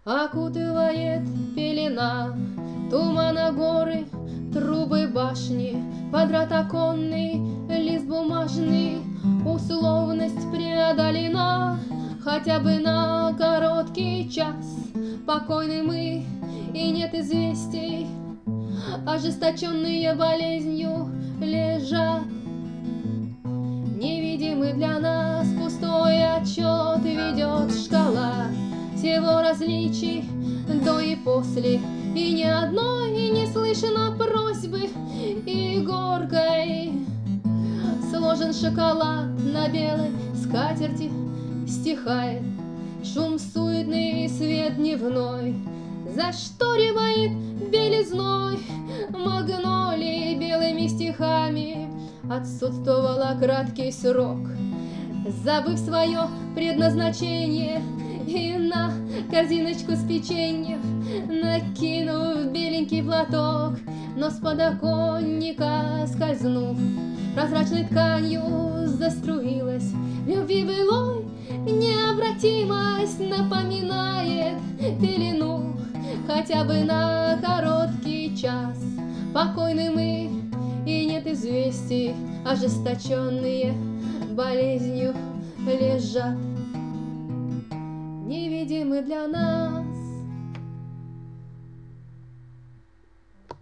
Окутывает пелена тумана горы, трубы башни, квадрат оконный, лист бумажный. Условность преодолена хотя бы на короткий час. Покойны мы, и нет известий, ожесточенные болезнью лежат. Невидимый для нас пустой отчет ведет шкала всего различий до и после, и ни одной и не слышно просьбы и горкой. Сложен шоколад на белой скатерти, стихает шум суетный, свет дневной зашторивает белизной магнолии белыми стихами. Отсутствовала краткий срок, забыв свое предназначение, и на корзиночку с печеньем накинув беленький платок, но с подоконника скользнув, прозрачной тканью заструилась любви былой. Необратимость напоминает пелену хотя бы на короткий час. Покойны мы, и нет известий, ожесточенные болезнью лежат. Невидимы для нас